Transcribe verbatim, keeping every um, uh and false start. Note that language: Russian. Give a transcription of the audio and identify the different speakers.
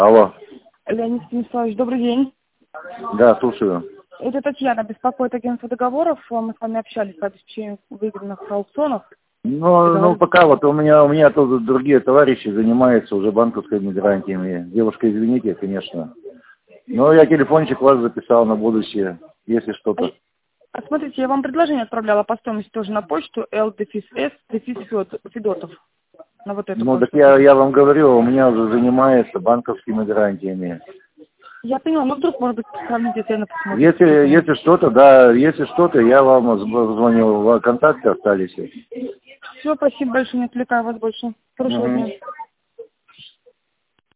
Speaker 1: Алло.
Speaker 2: Леонид Станиславович, добрый день.
Speaker 1: Да, слушаю.
Speaker 2: Это Татьяна, беспокоит агентство договоров. Мы с вами общались по обеспечению выигранных аукционов.
Speaker 1: Ну,
Speaker 2: Это
Speaker 1: ну
Speaker 2: вы-
Speaker 1: пока вот у меня, у меня тут другие товарищи занимаются уже банковскими гарантиями. Девушка, извините, конечно. Но я телефончик вас записал на будущее, если что-то.
Speaker 2: А смотрите, я вам предложение отправляла по стоимости тоже на почту Л С Федотов. На вот эту
Speaker 1: Ну, так
Speaker 2: почту.
Speaker 1: я, я вам говорю, у меня уже занимается банковскими гарантиями.
Speaker 2: Я поняла, ну вдруг, может быть, сравните цены, посмотрите.
Speaker 1: Если, если что-то, да, если что-то, я вам звоню, контакты остались.
Speaker 2: Все, спасибо большое, не отвлекаю вас больше. Хорошего
Speaker 1: Мгм.
Speaker 2: дня.